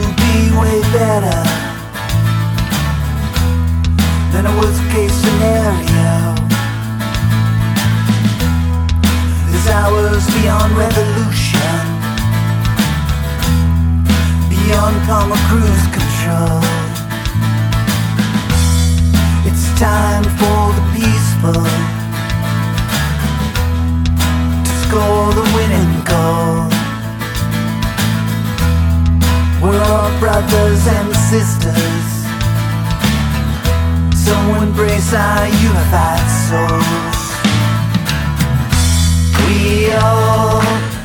be way better than a worst case scenario. There's hours beyond revolution, beyond Palmer cruise control. It's time for the peaceful to score the winning goal. We're all brothers and sisters, so embrace our unified souls. We all